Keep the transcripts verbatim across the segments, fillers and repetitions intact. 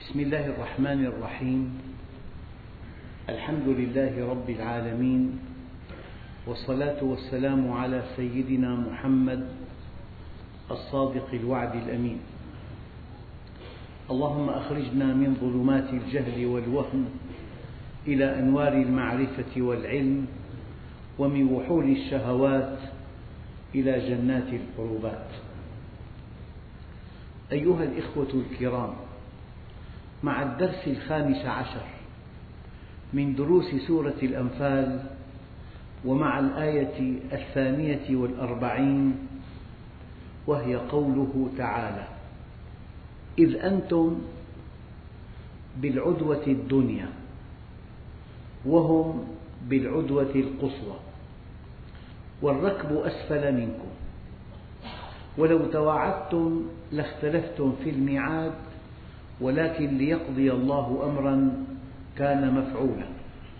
بسم الله الرحمن الرحيم. الحمد لله رب العالمين، والصلاة والسلام على سيدنا محمد الصادق الوعد الأمين. اللهم أخرجنا من ظلمات الجهل والوهم إلى أنوار المعرفة والعلم، ومن وحول الشهوات إلى جنات القربات. أيها الإخوة الكرام، مع الدرس الخامس عشر من دروس سورة الأنفال، ومع الآية الثانية والأربعين، وهي قوله تعالى: إذ أنتم بالعدوة الدنيا وهم بالعدوة القصوى والركب أسفل منكم ولو تواعدتم لاختلفتم في الميعاد ولكن ليقضي الله أمرا كان مفعولا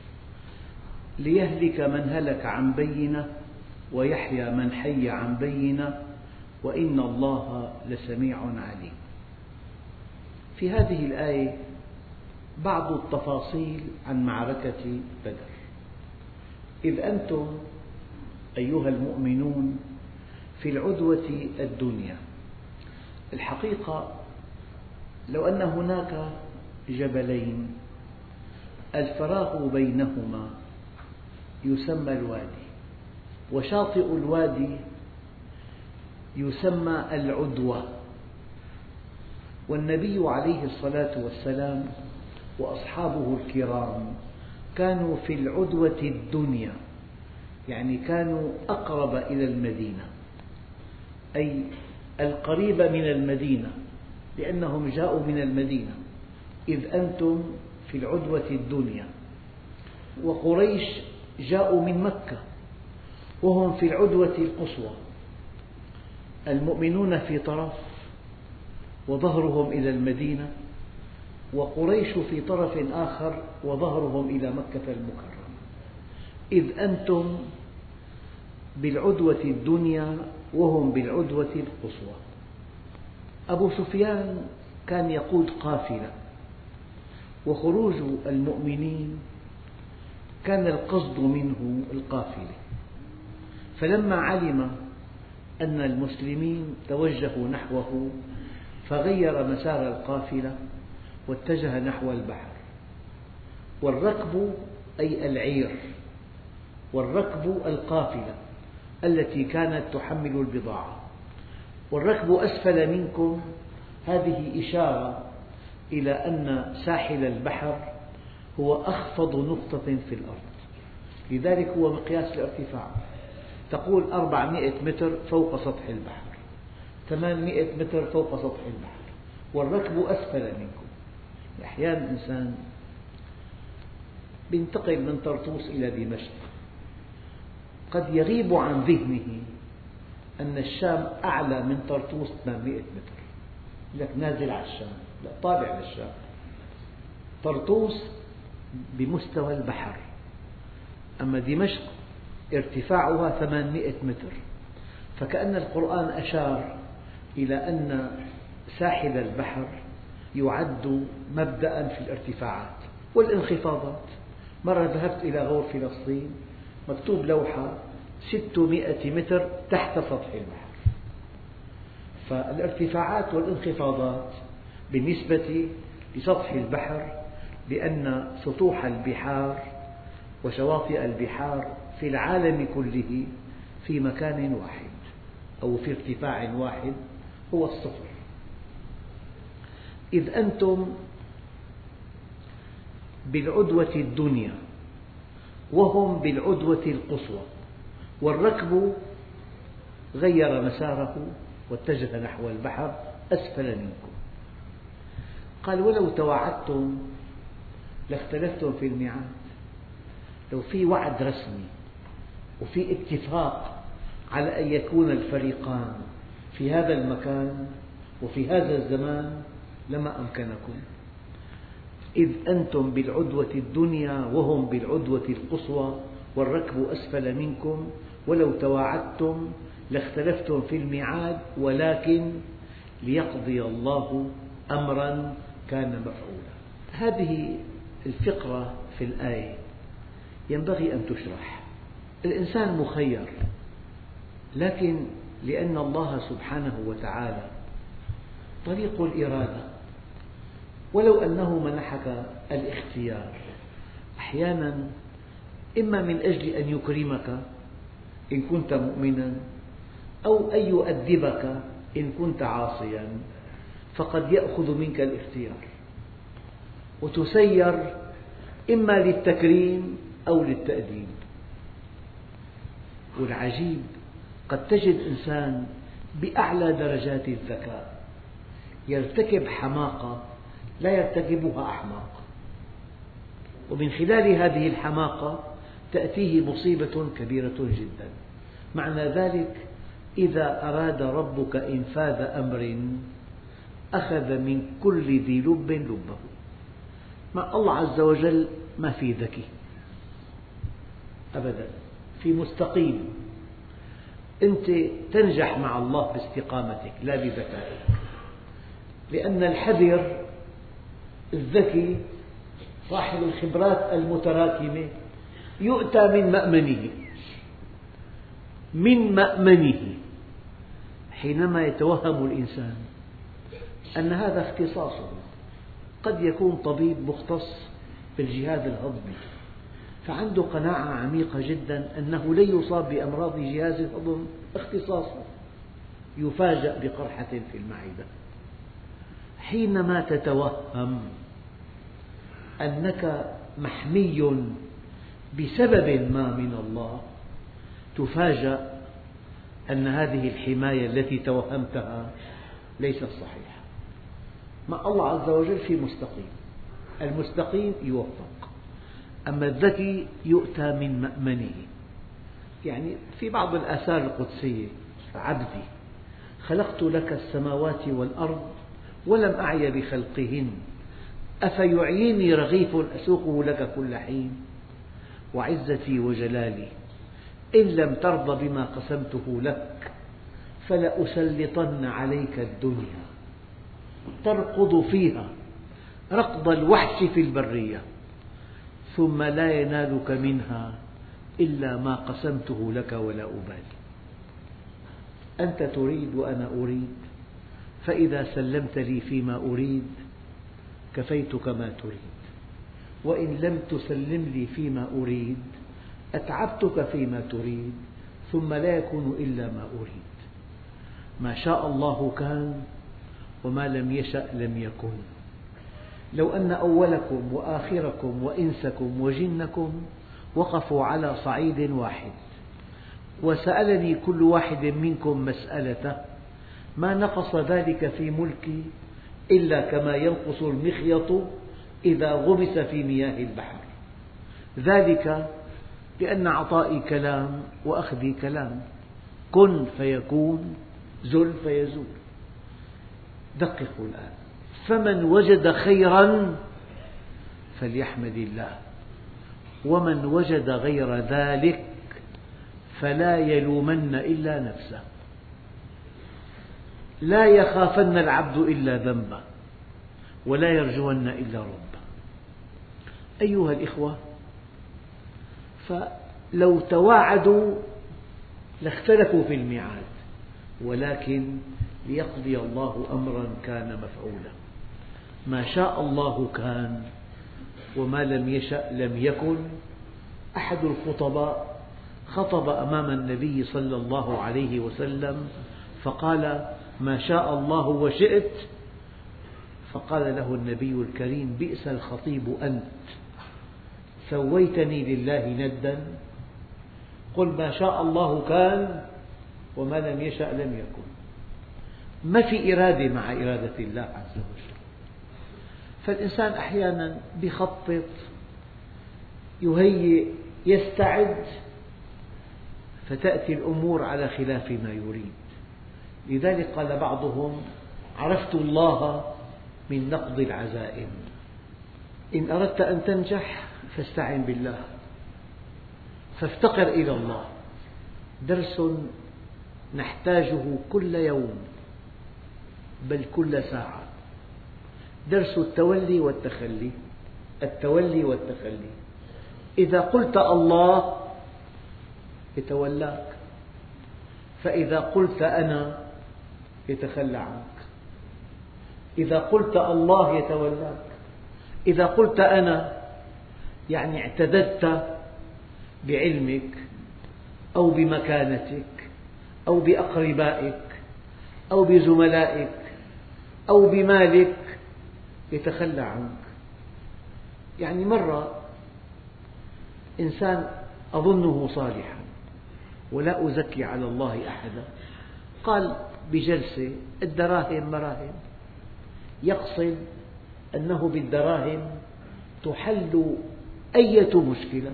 ليهلك من هلك عن بينة ويحيى من حي عن بينة وإن الله لسميع عليم. في هذه الآية بعض التفاصيل عن معركة بدر. إذ أنتم أيها المؤمنون في العدوة الدنيا. الحقيقة لو أن هناك جبلين الفراغ بينهما يسمى الوادي، وشاطئ الوادي يسمى العدوة، والنبي عليه الصلاة والسلام وأصحابه الكرام كانوا في العدوة الدنيا، يعني كانوا أقرب إلى المدينة، أي القريب من المدينة، لأنهم جاءوا من المدينة. إذ أنتم في العدوة الدنيا، وقريش جاءوا من مكة وهم في العدوة القصوى، المؤمنون في طرف وظهرهم إلى المدينة، وقريش في طرف آخر وظهرهم إلى مكة المكرمة. إذ أنتم بالعدوة الدنيا وهم بالعدوة القصوى. أبو سفيان كان يقود قافلة، وخروج المؤمنين كان القصد منه القافلة، فلما علم أن المسلمين توجهوا نحوه فغير مسار القافلة واتجه نحو البحر. والركب أي العير، والركب القافلة التي كانت تحمل البضاعة. والركب أسفل منكم هذه إشارة إلى أن ساحل البحر هو أخفض نقطة في الأرض، لذلك هو مقياس الارتفاع. تقول أربعمئة متر فوق سطح البحر، ثمانمئة متر فوق سطح البحر، والركب أسفل منكم. أحيانا الإنسان ينتقل من طرطوس إلى دمشق، قد يغيب عن ذهنه أن الشام أعلى من طرطوس ثمانمئة متر، لك نازل على الشام، لا، طالع للشام. طرطوس بمستوى البحر، أما دمشق ارتفاعها ثمانمئة متر، فكأن القرآن أشار إلى أن ساحل البحر يعد مبدأ في الارتفاعات والانخفاضات. مرة ذهبت إلى غور فلسطين، مكتوب لوحة ستمئة متر تحت سطح البحر. فالارتفاعات والانخفاضات بالنسبة لسطح البحر، لأن سطوح البحار وشواطئ البحار في العالم كله في مكان واحد أو في ارتفاع واحد هو الصفر. إذ أنتم بالعدوة الدنيا وهم بالعدوة القصوى والركب غير مساره واتجه نحو البحر أسفل منكم. قال: ولو تواعدتم لاختلفتم في الميعاد. لو في وعد رسمي وفي اتفاق على أن يكون الفريقان في هذا المكان وفي هذا الزمان لما أمكنكم. إذ أنتم بالعدوة الدنيا وهم بالعدوة القصوى والركب أسفل منكم ولو تواعدتم لاختلفتم في الميعاد ولكن ليقضي الله أمرا كان مفعولا. هذه الفقرة في الآية ينبغي أن تشرح. الإنسان مخير، لكن لأن الله سبحانه وتعالى طريق الإرادة، ولو أنه منحك الاختيار أحيانا إما من أجل أن يكرمك إن كنت مؤمنا، أو أن يؤدبك إن كنت عاصيا، فقد يأخذ منك الاختيار وتسير إما للتكريم أو للتأديب. والعجيب قد تجد إنسان بأعلى درجات الذكاء يرتكب حماقة لا يرتكبها أحمق، ومن خلال هذه الحماقة تأتيه مصيبة كبيرة جدا. معنى ذلك إذا أراد ربك إنفاذ أمر أخذ من كل ذي لب لبه. مع الله عز وجل ما في ذكي أبدا، في مستقيم. أنت تنجح مع الله باستقامتك لا بذكائك، لأن الحذر الذكي صاحب الخبرات المتراكمة يؤتى من مأمنه من مأمنه حينما يتوهم الإنسان أن هذا اختصاصه. قد يكون طبيب مختص بالجهاز الهضمي، فعنده قناعة عميقة جدا أنه لن يصاب بأمراض جهاز الهضم اختصاصه، يفاجأ بقرحة في المعدة. حينما تتوهم أنك محمي بسبب ما من الله، تفاجأ أن هذه الحماية التي توهمتها ليست صحيحة. مع الله عز وجل في مستقيم، المستقيم يوفق، أما الذكي يؤتى من مأمنه. يعني في بعض الآثار القدسية: عبدي خلقت لك السماوات والأرض ولم أعي بخلقهن أفيعيني رغيف أسوقه لك كل حين، وعزتي وجلالي إن لم ترض بما قسمته لك فلأسلطن عليك الدنيا تركض فيها ركض الوحش في البرية ثم لا ينالك منها إلا ما قسمته لك ولا أبالي. أنت تريد وأنا أريد، فإذا سلمت لي فيما أريد كفيتك ما تريد، وإن لم تسلم لي فيما أريد أتعبتك فيما تريد ثم لا يكون إلا ما أريد. ما شاء الله كان وما لم يشأ لم يكن. لو أن أولكم وآخركم وإنسكم وجنكم وقفوا على صعيد واحد وسألني كل واحد منكم مسألته ما نقص ذلك في ملكي إلا كما ينقص المخيط إذا غمس في مياه البحر. ذلك لأن عطائي كلام وأخذي كلام، كن فيكون زل فيزول. دققوا الآن: فمن وجد خيرا فليحمد الله، ومن وجد غير ذلك فلا يلومن إلا نفسه. لا يخافن العبد إلا ذنبه ولا يرجون إلا ربه. أيها الإخوة، فلو تواعدوا لاختلفوا في الميعاد، ولكن ليقضي الله أمرا كان مفعولا. ما شاء الله كان وما لم يشأ لم يكن. أحد الخطباء خطب أمام النبي صلى الله عليه وسلم فقال: ما شاء الله وشئت. فقال له النبي الكريم: بئس الخطيب أنت، سويتني لله ندا؟ قل ما شاء الله كان وما لم يشأ لم يكن. ما في إرادة مع إرادة الله عز وجل. فالإنسان أحيانا يخطط، يهيئ، يستعد، فتأتي الأمور على خلاف ما يريد. لذلك قال بعضهم: عرفت الله من نقض العزائم. إن أردت أن تنجح فاستعن بالله، فافتقر إلى الله. درس نحتاجه كل يوم بل كل ساعة. درس التولي والتخلي. التولي والتخلي، إذا قلت الله يتولاك، فإذا قلت أنا يتخلى عنك. إذا قلت الله يتولاك، إذا قلت أنا يعني اعتددت بعلمك أو بمكانتك أو بأقربائك أو بزملائك أو بمالك، يتخلى عنك. يعني مرة إنسان أظنه صالحا ولا أزكي على الله أحدا، قال بجلسة: الدراهم مراهم، يقصد أنه بالدراهم تحل أية مشكلة.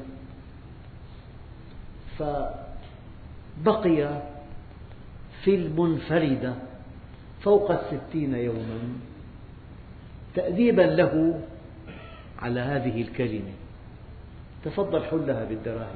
فبقي في المنفردة فوق الستين يوما تأديبا له على هذه الكلمة: تفضل حلها بالدراهم،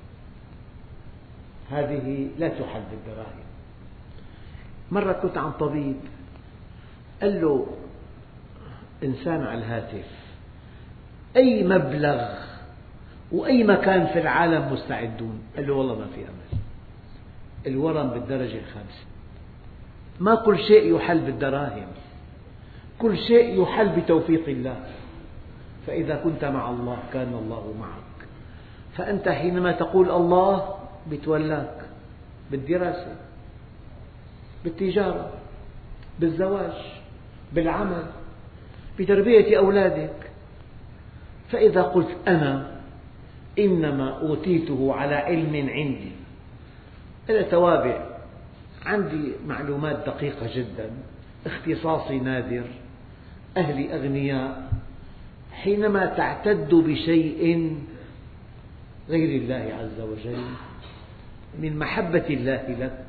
هذه لا تحل بالدراهم. مرة كنت عن طبيب قال له إنسان على الهاتف: أي مبلغ وأي مكان في العالم مستعدون؟ قال له: والله ما في أمل، الورم بالدرجة الخامسة، ما كل شيء يحل بالدراهم، كل شيء يحل بتوفيق الله. فإذا كنت مع الله كان الله معك. فأنت حينما تقول الله بيتولاك بالدراسة، بالتجارة، بالزواج، بالعمل، بتربية أولادك. فإذا قلت أنا إنما أوتيته على علم عندي، أنا توابع، عندي معلومات دقيقة جدا، اختصاصي نادر، أهلي أغنياء، حينما تعتد بشيء غير الله عز وجل من محبة الله لك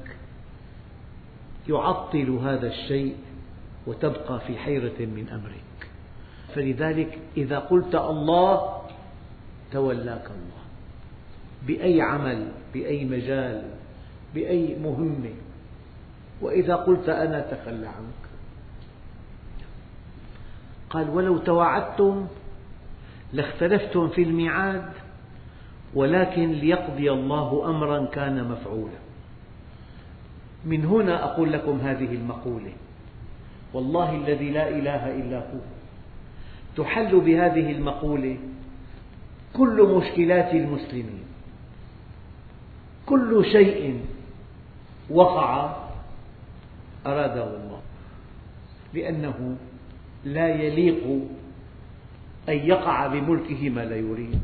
يعطل هذا الشيء وتبقى في حيرة من أمرك. فلذلك إذا قلت الله تولاك الله، بأي عمل، بأي مجال، بأي مهمة. وإذا قلت أنا تخلى عنك. قال: ولو تواعدتم لاختلفتم في الميعاد، ولكن ليقضي الله أمرا كان مفعولا. من هنا أقول لكم هذه المقولة: والله الذي لا إله إلا هو، تحل بهذه المقولة كل مشكلات المسلمين. كل شيء وقع أراده الله، لأنه لا يليق أن يقع بملكه ما لا يريد.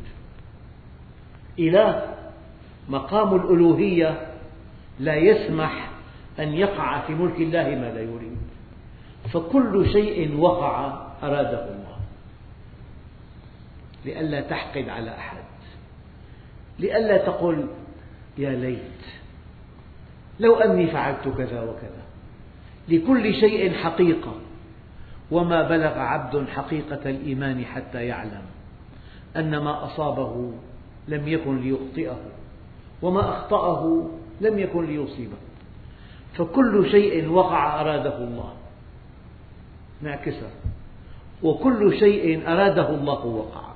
إله مقام الألوهية لا يسمح أن يقع في ملك الله ما لا يريد. فكل شيء وقع أراده الله، لئلا تحقد على أحد، لئلا تقل يا ليت لو أني فعلت كذا وكذا. لكل شيء حقيقة، وما بلغ عبد حقيقة الإيمان حتى يعلم أن ما أصابه لم يكن ليخطئه وما أخطأه لم يكن ليصيبه. فكل شيء وقع أراده الله، نعكسها: وكل شيء أراده الله وقع.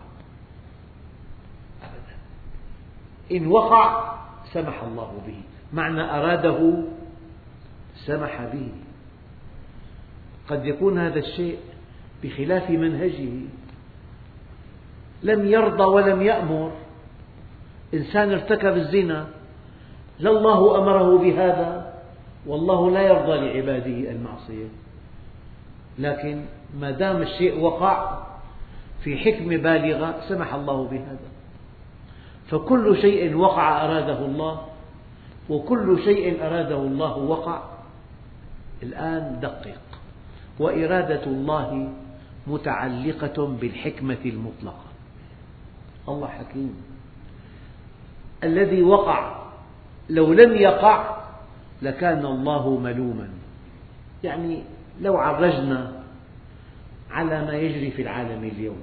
أبدا، إن وقع سمح الله به، معنى أراده سمح به. قد يكون هذا الشيء بخلاف منهجه، لم يرضى ولم يأمر. إنسان ارتكب الزنا، لا الله أمره بهذا، والله لا يرضى لعباده المعصية، لكن ما دام الشيء وقع في حكمة بالغة سمح الله بهذا. فكل شيء وقع أراده الله، وكل شيء أراده الله وقع. الآن دقق: وإرادة الله متعلقة بالحكمة المطلقة. الله حكيم. الذي وقع لو لم يقع لكان الله ملوما. يعني لو عرجنا على ما يجري في العالم اليوم،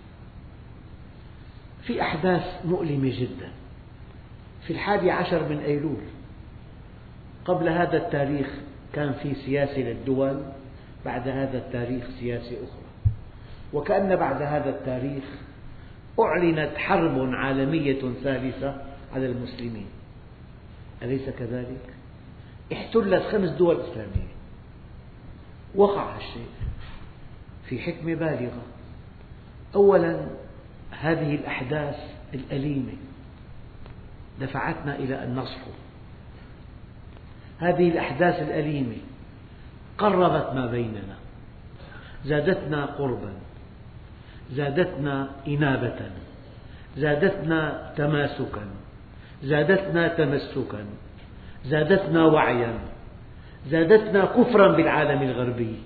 في أحداث مؤلمة جدا. في الحادي عشر من أيلول قبل هذا التاريخ كان في سياسة للدول، بعد هذا التاريخ سياسة أخرى. وكأن بعد هذا التاريخ أعلنت حرب عالمية ثالثة على المسلمين، أليس كذلك؟ احتلت خمس دول إسلامية. وقع هالشيء في حكمة بالغة. أولا، هذه الأحداث الأليمة دفعتنا إلى أن نصحو. هذه الأحداث الأليمة قربت ما بيننا، زادتنا قربا، زادتنا إنابة، زادتنا تماسكا، زادتنا تمسكا، زادتنا وعيا، زادتنا كفرا بالعالم الغربي.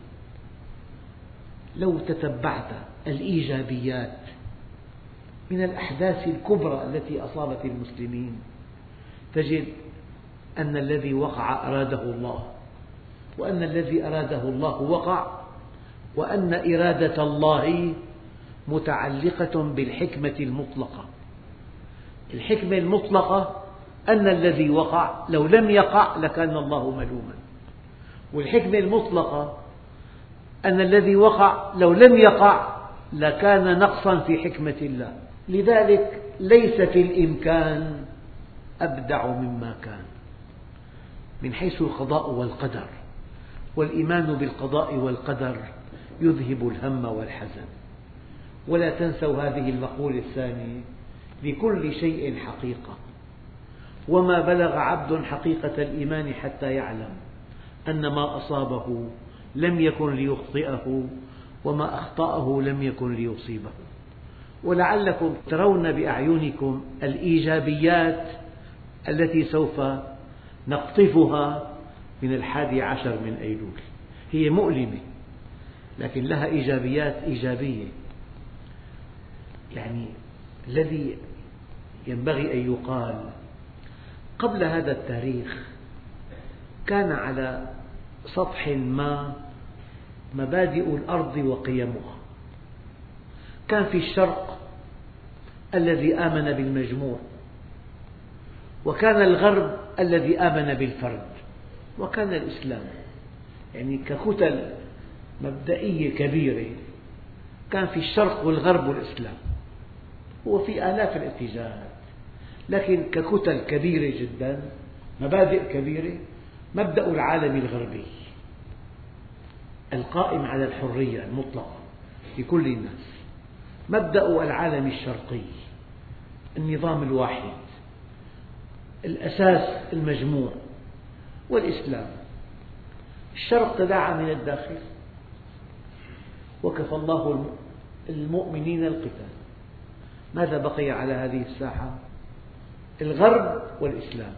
لو تتبعت الإيجابيات من الأحداث الكبرى التي أصابت المسلمين تجد أن الذي وقع أراده الله، وأن الذي أراده الله وقع، وأن إرادة الله متعلقة بالحكمة المطلقة. الحكمة المطلقة أن الذي وقع لو لم يقع لكان الله ملوما، والحكمة المطلقة أن الذي وقع لو لم يقع لكان نقصا في حكمة الله. لذلك ليس في الإمكان أبدع مما كان من حيث القضاء والقدر، والإيمان بالقضاء والقدر يذهب الهم والحزن. ولا تنسوا هذه المقولة الثانية: لكل شيء حقيقة، وما بلغ عبد حقيقة الإيمان حتى يعلم أن ما أصابه لم يكن ليخطئه، وما أخطأه لم يكن ليصيبه. ولعلكم ترون بأعينكم الإيجابيات التي سوف نقطفها من الحادي عشر من أيلول. هي مؤلمة لكن لها إيجابيات إيجابية. يعني الذي ينبغي أن يقال: قبل هذا التاريخ كان على سطح ما مبادئ الأرض وقيمها. كان في الشرق الذي آمن بالمجموع، وكان الغرب الذي آمن بالفرد، وكان الإسلام. يعني ككتل مبدئية كبيرة كان في الشرق والغرب والإسلام، هو في آلاف الاتجاهات، لكن ككتل كبيرة جدا، مبادئ كبيرة. مبدأ العالم الغربي القائم على الحرية المطلقة لكل الناس، مبدأ العالم الشرقي النظام الواحد، الأساس المجموع، والإسلام. الشرق تداعى من الداخل وكفى الله المؤمنين القتال. ماذا بقي على هذه الساحة؟ الغرب والإسلام.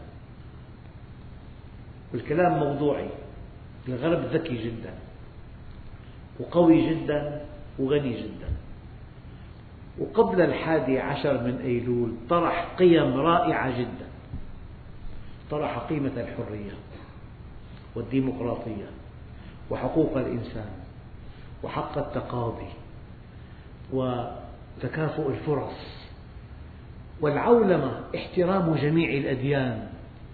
والكلام موضوعي. الغرب ذكي جدا وقوي جدا وغني جدا، وقبل الحادي عشر من أيلول طرح قيم رائعة جدا. طرح قيمة الحرية والديمقراطية وحقوق الإنسان وحق التقاضي وتكافؤ الفرص والعولمة، احترام جميع الأديان.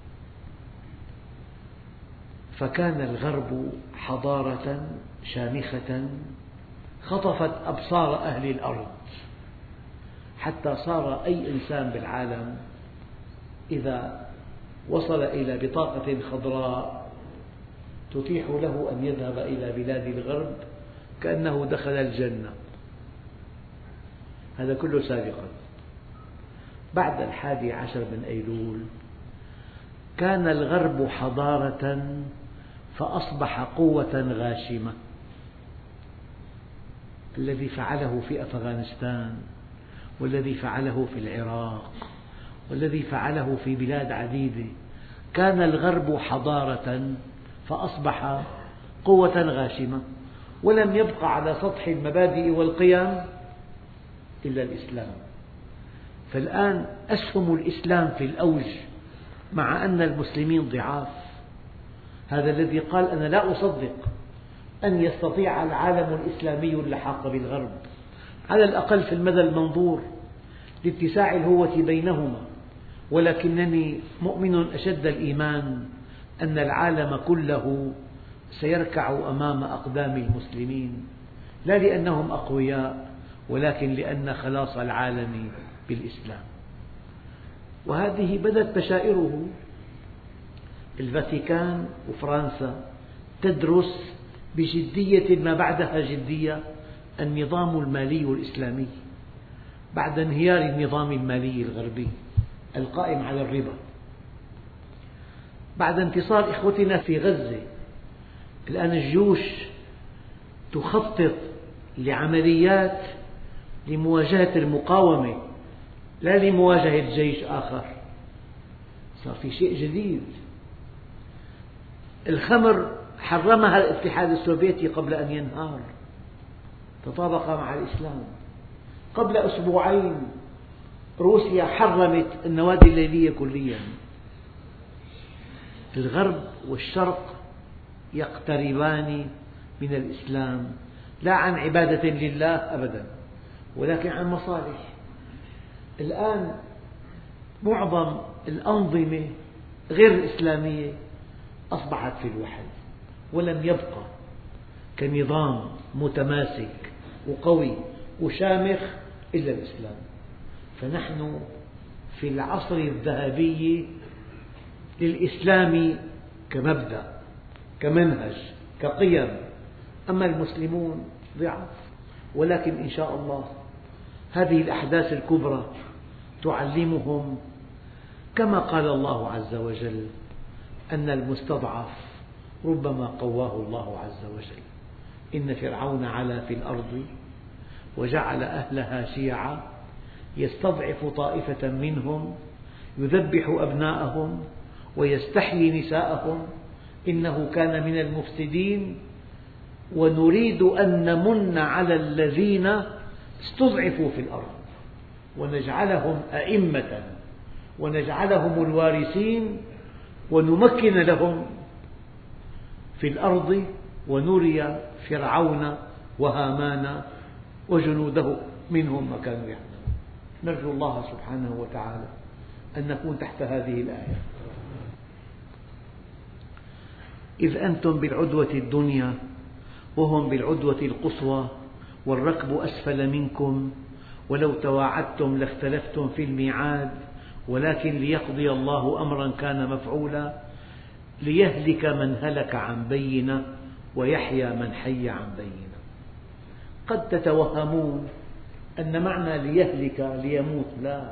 فكان الغرب حضارة شامخة خطفت أبصار أهل الأرض، حتى صار أي إنسان بالعالم إذا وصل إلى بطاقة خضراء تتيح له أن يذهب إلى بلاد الغرب كأنه دخل الجنة. هذا كله سابقا. بعد الحادي عشر من أيلول كان الغرب حضارة فأصبح قوة غاشمة. الذي فعله في أفغانستان، والذي فعله في العراق، والذي فعله في بلاد عديدة، كان الغرب حضارة فأصبح قوة غاشمة، ولم يبق على سطح المبادئ والقيم إلا الإسلام. فالآن أسهم الإسلام في الأوج مع أن المسلمين ضعاف. هذا الذي قال: أنا لا أصدق أن يستطيع العالم الإسلامي اللحاق بالغرب، على الأقل في المدى المنظور لاتساع الهوة بينهما، ولكنني مؤمن أشد الإيمان أن العالم كله سيركع أمام أقدام المسلمين، لا لأنهم أقوياء ولكن لأن خلاص العالم بالإسلام. وهذه بدت بشائره. الفاتيكان وفرنسا تدرس بجدية ما بعدها جدية النظام المالي الإسلامي بعد انهيار النظام المالي الغربي القائم على الربا. بعد انتصار إخوتنا في غزة، الآن الجيوش تخطط لعمليات لمواجهة المقاومة لا لمواجهة جيش آخر. صار في شيء جديد. الخمر حرمها الاتحاد السوفيتي قبل أن ينهار، تطابق مع الإسلام. قبل أسبوعين روسيا حرمت النوادي الليلية كليا. الغرب والشرق يقتربان من الإسلام لا عن عبادة لله أبدا، ولكن عن مصالح. الآن معظم الأنظمة غير الإسلامية أصبحت في الوحل، ولم يبقى كنظام متماسك وقوي وشامخ إلا الإسلام. فنحن في العصر الذهبي للإسلام كمبدأ، كمنهج، كقيم. أما المسلمون ضعاف، ولكن إن شاء الله هذه الأحداث الكبرى تعلمهم كما قال الله عز وجل أن المستضعف ربما قواه الله عز وجل. إن فرعون علا في الأرض وجعل أهلها شيعا يستضعف طائفة منهم يذبح أبناءهم ويستحيي نساءهم إنه كان من المفسدين ونريد أن نمن على الذين استضعفوا في الأرض ونجعلهم أئمة ونجعلهم الوارثين ونمكن لهم في الأرض ونري فرعون وهامان وجنوده منهم ما كانوا يعملون. نرجو الله سبحانه وتعالى أن نكون تحت هذه الآية. إذ أنتم بالعدوة الدنيا وهم بالعدوة القصوى والركب أسفل منكم ولو تواعدتم لاختلفتم في الميعاد ولكن ليقضي الله أمرا كان مفعولا ليهلك من هلك عن بينة ويحيى من حي عن بينة. قد تتوهمون أن معنى ليهلك ليموت، لا،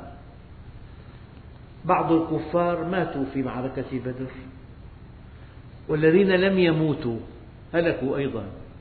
بعض الكفار ماتوا في معركة بدر، والذين لم يموتوا هلكوا أيضا.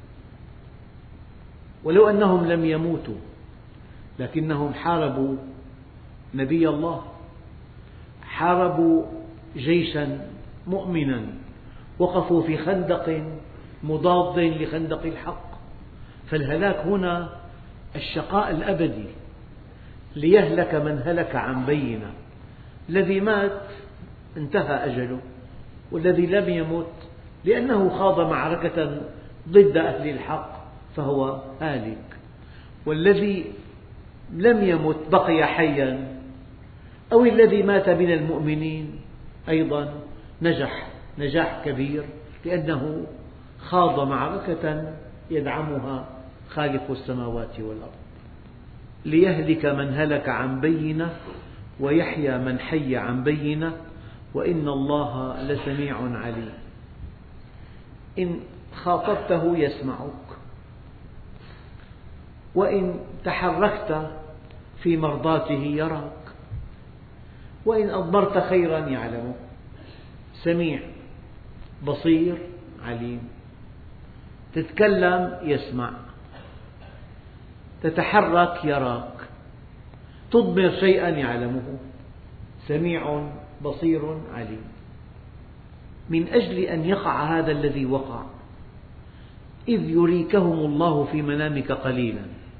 ولو أنهم لم يموتوا لكنهم حاربوا نبي الله، حاربوا جيشا مؤمنا، وقفوا في خندق مضاد لخندق الحق. فالهلاك هنا الشقاء الأبدي، ليهلك من هلك عن بينة. الذي مات انتهى أجله، والذي لم يمت لأنه خاض معركة ضد أهل الحق فهو هالك، والذي لم يمت بقي حيا، أو الذي مات من المؤمنين أيضا نجح نجاح كبير لأنه خاض معركة يدعمها خالق السماوات والأرض. ليهلك من هلك عن بينة ويحيى من حي عن بينة وإن الله لسميع عليم. إن خاطبته يسمعك، وإن تحركت في مرضاته يراك، وإن أضمرت خيرا يعلمه. سميع بصير عليم. تتكلم يسمع، تتحرك يراك، تضمر شيئا يعلمه. سميع بصير عليم. من أجل أن يقع هذا الذي وقع إذ يريكهم الله في منامك قليلا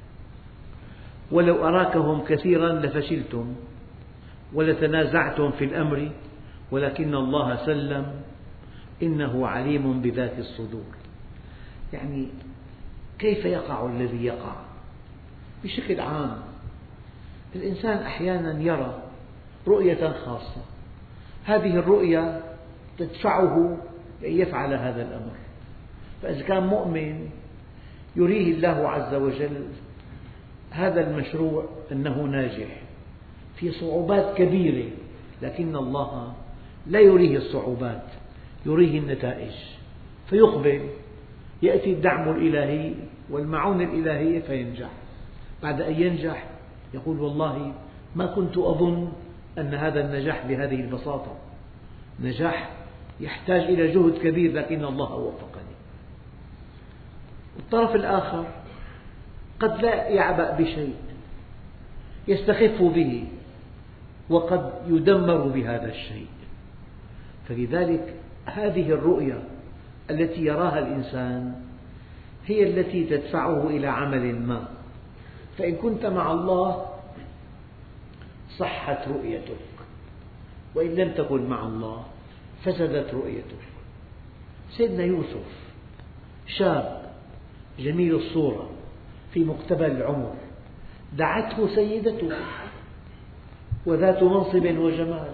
ولو أراكهم كثيرا لفشلتم ولتنازعتم في الأمر ولكن الله سلم إنه عليم بذات الصدور. يعني كيف يقع الذي يقع؟ بشكل عام الإنسان أحيانا يرى رؤية خاصة، هذه الرؤية تدفعه أن يفعل هذا الأمر. فإذا كان مؤمن يريه الله عز وجل هذا المشروع أنه ناجح، في صعوبات كبيرة، لكن الله لا يريه الصعوبات، يريه النتائج، فيقبل، يأتي الدعم الإلهي والمعونة الإلهية فينجح. بعد أن ينجح يقول والله ما كنت أظن أن هذا النجاح بهذه البساطة، نجاح يحتاج إلى جهد كبير لكن الله وفقني. الطرف الآخر قد لا يعبأ بشيء، يستخف به وقد يدمر بهذا الشيء. فلذلك هذه الرؤية التي يراها الإنسان هي التي تدفعه إلى عمل ما. فإن كنت مع الله صحت رؤيتك، وإن لم تكن مع الله فسدت رؤيتك. سيدنا يوسف شاب جميل الصورة في مقتبل العمر، دعته سيدته وذات منصب وجمال،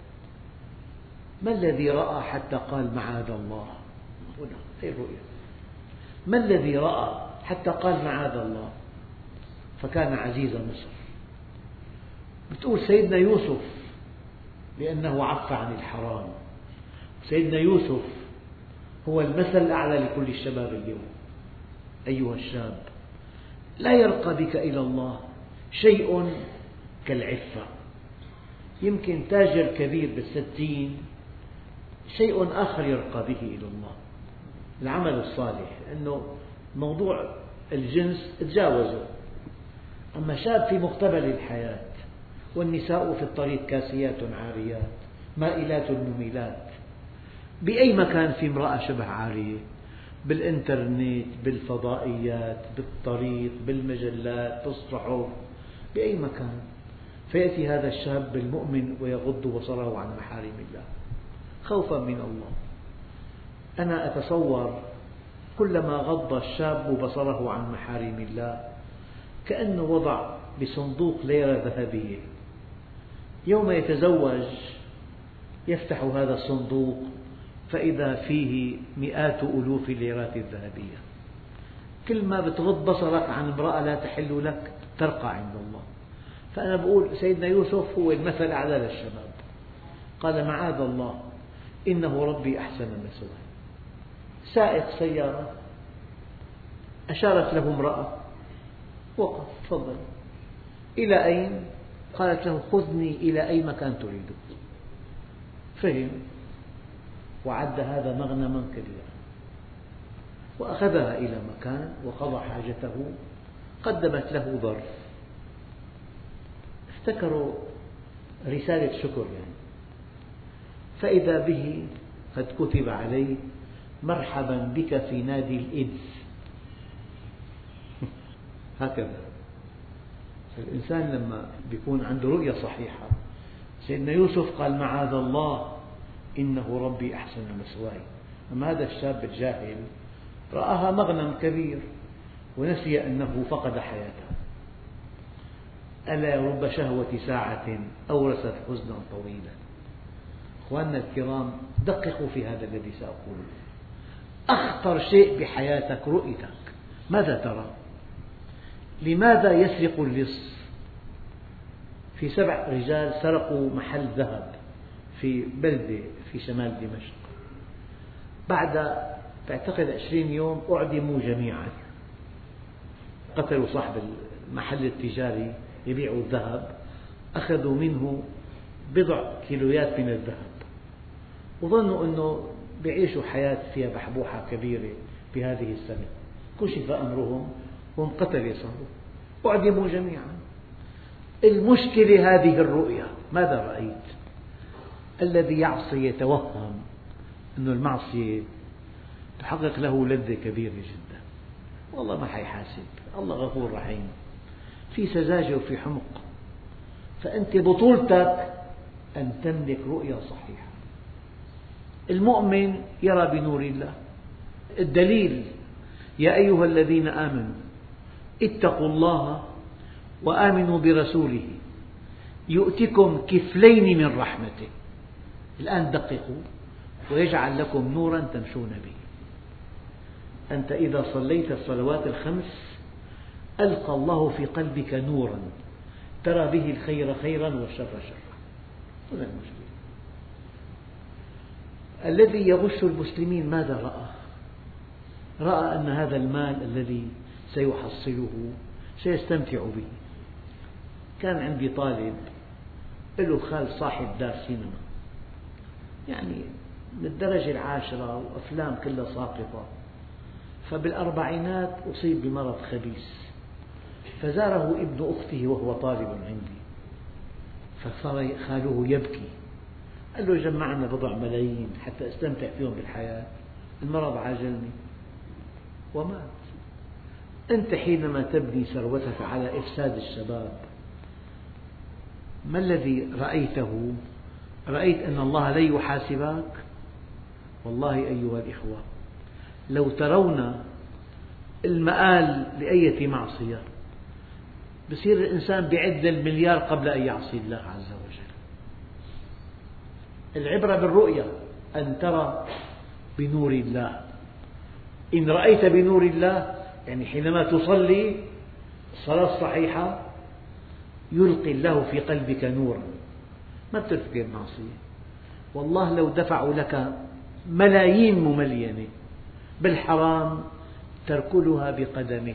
ما الذي رأى حتى قال معاذ الله؟ هنا هي الرؤية. ما الذي رأى حتى قال معاذ الله؟ فكان عزيز مصر. بتقول سيدنا يوسف لأنه عف عن الحرام. سيدنا يوسف هو المثل الأعلى لكل الشباب اليوم. أيها الشاب، لا يرقى بك إلى الله شيء كالعفة. يمكن تاجر كبير بالستين شيء آخر يرقى به إلى الله، العمل الصالح، أنه موضوع الجنس تجاوزه. أما شاب في مقتبل الحياة والنساء في الطريق كاسيات عاريات مائلات مميلات، بأي مكان في امرأة شبه عارية، بالإنترنت، بالفضائيات، بالطريق، بالمجلات، بالصحف، بأي مكان. فيأتي هذا الشاب المؤمن ويغض بصره عن محارم الله خوفا من الله. أنا أتصور كلما غض الشاب بصره عن محارم الله كأنه وضع بصندوق ليرة ذهبية، يوم يتزوج يفتح هذا الصندوق فإذا فيه مئات ألوف الليرات الذهبية. كل ما بتغض بصرك عن امرأة لا تحل لك ترقى عند الله. فأنا بقول سيدنا يوسف هو المثل الأعلى للشباب. قال معاذ الله إنه ربي أحسن مثواي. سائق سيارة أشارت له امرأة، وقف، تفضل، إلى أين؟ قالت له خذني إلى أي مكان تريد. فهم وعد هذا مغنما كبيرا، وأخذها إلى مكان وقضى حاجته، قدمت له ظرف، افتكروا رسالة شكر يعني، فإذا به قد كتب عليه مرحبا بك في نادي الإنس. هكذا الإنسان لما يكون عنده رؤية صحيحة. سيدنا يوسف قال معاذ الله إنه ربي أحسن مثواي. أما هذا الشاب الجاهل رآها مغنم كبير ونسي أنه فقد حياته. ألا رب شهوة ساعة أورثت حزنا طويلا. أخواننا الكرام، دققوا في هذا الذي سأقوله. أخطر شيء بحياتك رؤيتك. ماذا ترى؟ لماذا يسرق اللص؟ في سبع رجال سرقوا محل ذهب في بلدة في شمال دمشق، بعد تعتقد عشرين يوم أعدموا جميعا. قتلوا صاحب المحل التجاري يبيع الذهب، أخذوا منه بضع كيلويات من الذهب، وظنوا أنه بيعيشوا حياة فيها بحبوحة كبيرة بهذه السنة. كشف أمرهم وهم قتلة صاروا، أعدموا جميعا. المشكلة هذه الرؤية. ماذا رأيت؟ الذي يعصي يتوهم أن المعصية تحقق له لذة كبيرة جدا. والله ما حيحاسب، الله غفور رحيم، في سذاجة وفي حمق. فأنت بطولتك أن تملك رؤية صحيحة. المؤمن يرى بنور الله. الدليل يا أيها الذين آمنوا اتقوا الله وآمنوا برسوله يؤتكم كفلين من رحمته. الآن دققوا، ويجعل لكم نورا تمشون به. أنت إذا صليت الصلوات الخمس ألقى الله في قلبك نورا ترى به الخير خيرا والشر شرا. هذا المشكلة. الذي يغش المسلمين ماذا رأى؟ رأى أن هذا المال الذي سيحصله سيستمتع به. كان عندي طالب له خال صاحب دار سينما، يعني من الدرجة العاشرة وأفلام كلها ساقطة، فبالأربعينات أصيب بمرض خبيث، فزاره ابن أخته وهو طالب عندي، فصار خاله يبكي، قال له جمعنا بضع ملايين حتى أستمتع فيهم بالحياة، المرض عاجلني ومات. أنت حينما تبني ثروتك على إفساد الشباب، ما الذي رأيته؟ رأيت أن الله لن يحاسبك. والله أيها الإخوة، لو ترون المآل لأية معصية، بصير الإنسان بيعد المليار قبل أن يعصي الله عز وجل. العبرة بالرؤية، أن ترى بنور الله. إن رأيت بنور الله، يعني حينما تصلي الصلاة الصحيحة يلقي الله في قلبك نورا، ما بترتكب المعصية. والله لو دفعوا لك ملايين مملينة بالحرام تركلها بقدمك.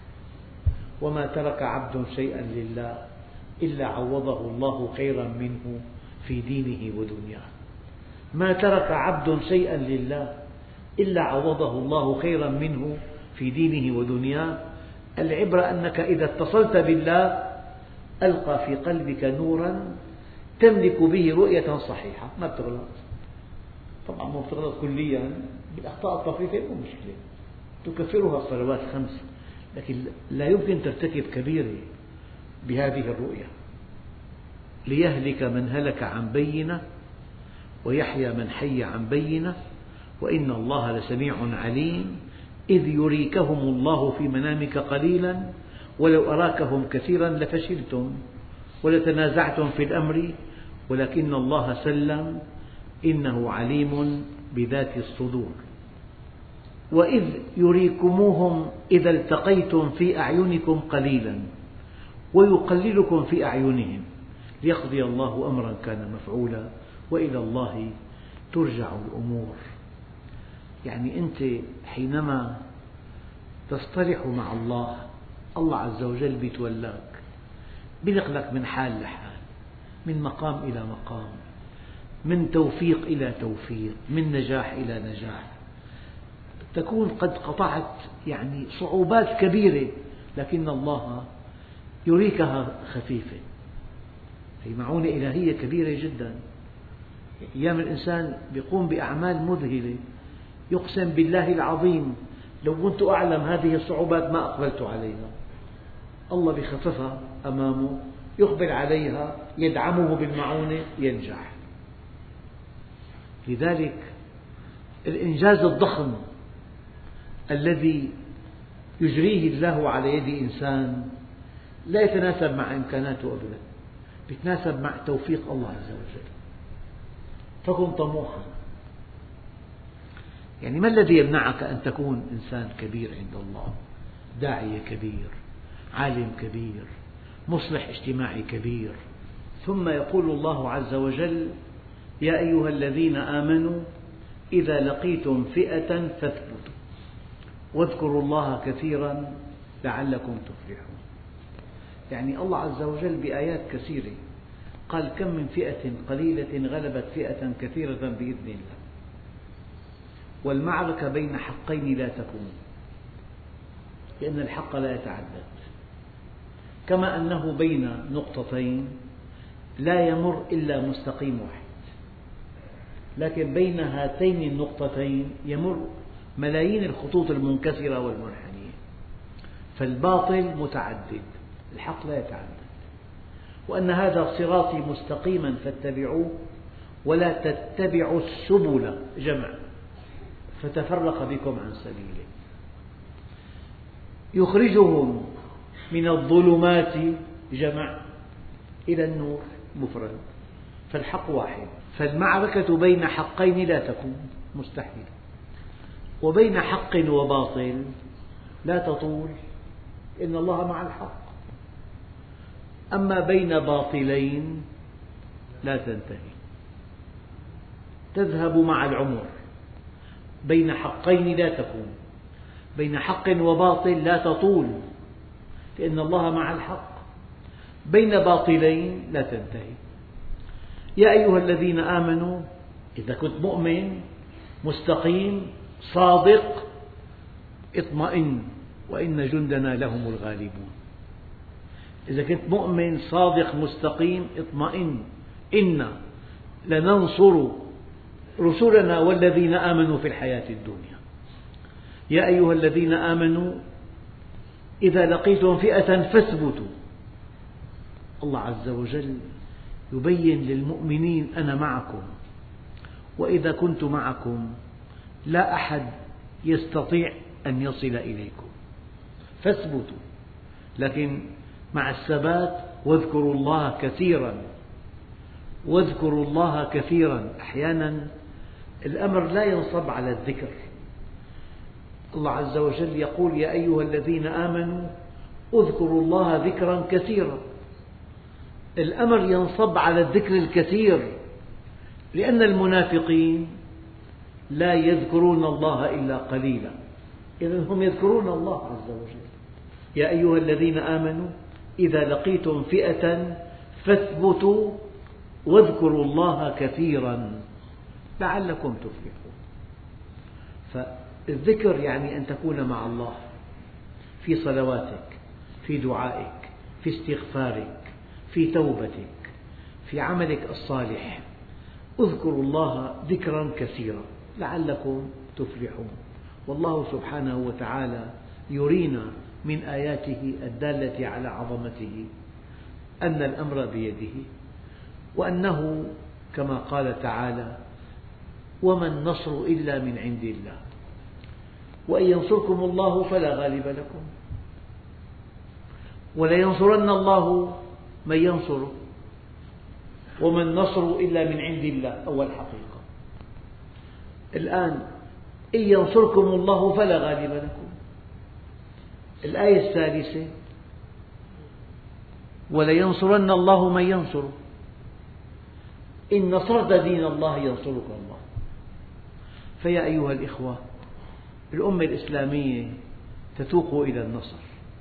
وما ترك عبد شيئا لله إلا عوضه الله خيرا منه في دينه ودنياه. ما ترك عبد شيئا لله إلا عوضه الله خيرا منه في دينه ودنياه. العبرة أنك إذا اتصلت بالله ألقى في قلبك نورا تملك به رؤية صحيحة، ما بتغلط. طبعا ما بتغلط كليا، بالأخطاء الطفيفة مو مشكلة، تكفرها الصلوات الخمس، لكن لا يمكن ترتكب كبيرة بهذه الرؤية. ليهلك من هلك عن بينة ويحيى من حي عن بينة وإن الله لسميع عليم إذ يريكهم الله في منامك قليلا ولو أراكهم كثيرا لفشلتم ولتنازعتم في الأمر ولكن الله سلم إنه عليم بذات الصدور. وإذ يريكموهم إذا التقيتم في أعينكم قليلا ويقللكم في أعينهم ليقضي الله أمرا كان مفعولا وإلى الله ترجع الأمور. يعني أنت حينما تصطلح مع الله، الله عز وجل بيتولاك، بينقلك من حال لحال، من مقام إلى مقام، من توفيق إلى توفيق، من نجاح إلى نجاح. تكون قد قطعت يعني صعوبات كبيرة، لكن الله يريكها خفيفة. هي معونة إلهية كبيرة جدا. أيام الإنسان يقوم بأعمال مذهلة، يقسم بالله العظيم لو كنت أعلم هذه الصعوبات ما أقبلت عليها. الله بخففها أمامه، يقبل عليها، يدعمه بالمعونة، ينجح. لذلك الإنجاز الضخم الذي يجريه الله على يد إنسان لا يتناسب مع إمكاناته أبدا، يتناسب مع توفيق الله عز وجل. فكن طموحا. يعني ما الذي يمنعك أن تكون إنسان كبير عند الله، داعية كبير، عالم كبير، مصلح اجتماعي كبير؟ ثم يقول الله عز وجل: يا أيها الذين آمنوا إذا لقيتم فئة فاثبتوا واذكروا الله كثيرا لعلكم تفلحون. يعني الله عز وجل بآيات كثيرة قال: كم من فئة قليلة غلبت فئة كثيرة بإذن الله. والمعركة بين حقين لا تكون، لأن الحق لا يتعدد. كما أنه بين نقطتين لا يمر إلا مستقيم واحد، لكن بين هاتين النقطتين يمر ملايين الخطوط المنكسرة والمنحنية. فالباطل متعدد، الحق لا يتعدد. وأن هذا صراطي مستقيما فاتبعوه ولا تتبعوا السبل جمع فتفرق بكم عن سبيله. يخرجهم من الظلمات جمع إلى النور مفرد، فالحق واحد. فالمعركة بين حقين لا تكون، مستحيل. وبين حق وباطل لا تطول، إن الله مع الحق. أما بين باطلين لا تنتهي، تذهب مع العمر. بين حقين لا تكون، بين حق وباطل لا تطول، لأن الله مع الحق. بين باطلين لا تنتهي. يا أيها الذين آمنوا، إذا كنت مؤمن مستقيم صادق اطمئن وإن جندنا لهم الغالبون. إذا كنت مؤمن صادق مستقيم اطمئن، إنا لننصر رسلنا والذين آمنوا في الحياة الدنيا. يا أيها الذين آمنوا إذا لقيتم فئة فاثبتوا. الله عز وجل يبين للمؤمنين أنا معكم، وإذا كنت معكم لا أحد يستطيع أن يصل إليكم، فاثبتوا. لكن مع الثبات واذكروا الله كثيرا، واذكروا الله كثيرا. أحيانا الأمر لا ينصب على الذكر. الله عز وجل يقول يا أيها الذين آمنوا اذكروا الله ذكرا كثيرا. الأمر ينصب على الذكر الكثير، لأن المنافقين لا يذكرون الله إلا قليلا، إذن هم يذكرون الله عز وجل. يا أيها الذين آمنوا إذا لقيتم فئة فاثبتوا واذكروا الله كثيرا لعلكم تفلحون. فالذكر يعني أن تكون مع الله في صلواتك، في دعائك، في استغفارك، في توبتك، في عملك الصالح. اذكروا الله ذكرا كثيرا لعلكم تفلحون. والله سبحانه وتعالى يرينا من آياته الدالة على عظمته أن الأمر بيده، وأنه كما قال تعالى وما النصر إلا من عند الله وإن ينصركم الله فلا غالب لكم ولينصرن الله من ينصره وما النصر إلا من عند الله. أول حقيقة. الآن إن ينصركم الله فلا غالب لكم. الآية الثالثة ولينصرن الله من ينصره. إن نصرت دين الله ينصرك الله. فيا أيها الإخوة، الأمة الإسلامية تتوق إلى النصر،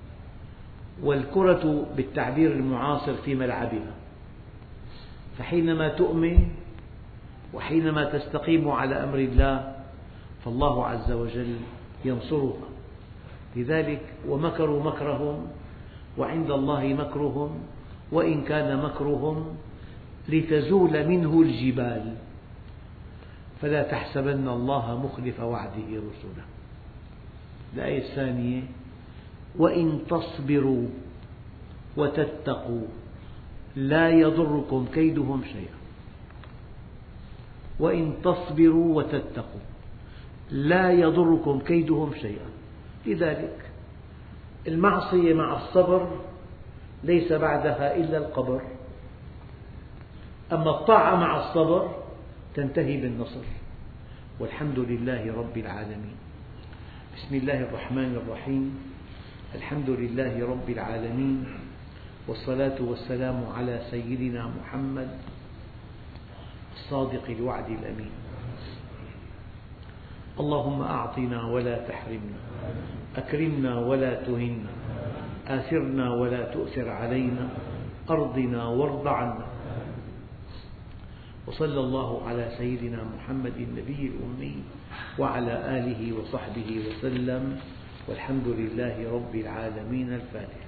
والكرة بالتعبير المعاصر في ملعبها. فحينما تؤمن وحينما تستقيم على أمر الله فالله عز وجل ينصرها. لذلك ومكروا مكرهم وعند الله مكرهم وإن كان مكرهم لتزول منه الجبال فلا تحسبن الله مخلف وعده رسله. الآية الثانية وإن تصبروا وتتقوا لا يضركم كيدهم شيئا. وإن تصبروا وتتقوا لا يضركم كيدهم شيئا. لذلك المعصية مع الصبر ليس بعدها إلا القبر، أما الطاعة مع الصبر تنتهي بالنصر. والحمد لله رب العالمين. بسم الله الرحمن الرحيم. الحمد لله رب العالمين، والصلاة والسلام على سيدنا محمد الصادق الوعد الأمين. اللهم أعطنا ولا تحرمنا، أكرمنا ولا تهنا، آثرنا ولا تؤثر علينا، أرضنا وارض عنا. وصلى الله على سيدنا محمد النبي الأمي وعلى آله وصحبه وسلم، والحمد لله رب العالمين. الفاتحة.